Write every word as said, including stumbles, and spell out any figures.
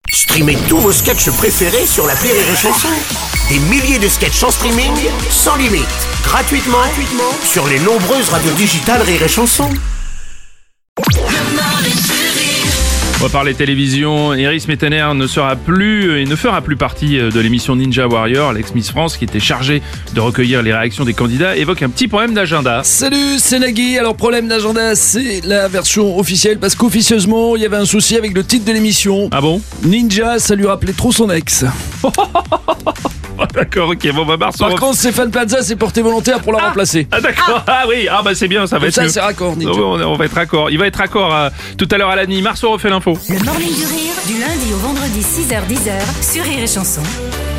Streamez tous vos sketchs préférés sur l'appli Rire et Chanson. Des milliers de sketchs en streaming, sans limite, gratuitement, gratuitement sur les nombreuses radios digitales Rire et Chanson. On va parler télévision. Iris Mettener ne sera plus et ne fera plus partie de l'émission Ninja Warrior. L'ex-Miss France, qui était chargée de recueillir les réactions des candidats, évoque un petit problème d'agenda. Salut, c'est Nagui. Alors, problème d'agenda, c'est la version officielle parce qu'officieusement, il y avait un souci avec le titre de l'émission. Ah bon? Ninja, ça lui rappelait trop son ex. Oh, d'accord, ok, bon bah Marceau. Par contre, Stéphane Plaza s'est porté volontaire pour la ah, remplacer. Ah d'accord, ah. ah oui, ah bah c'est bien, ça va Comme être ça, mieux. c'est raccord, Ninja. Oh, on, on va être raccord. Il va être raccord euh, tout à l'heure à la nuit. Marceau refait l'info. Le Morning du Rire, du lundi au vendredi six heures dix heures sur Rire et Chanson.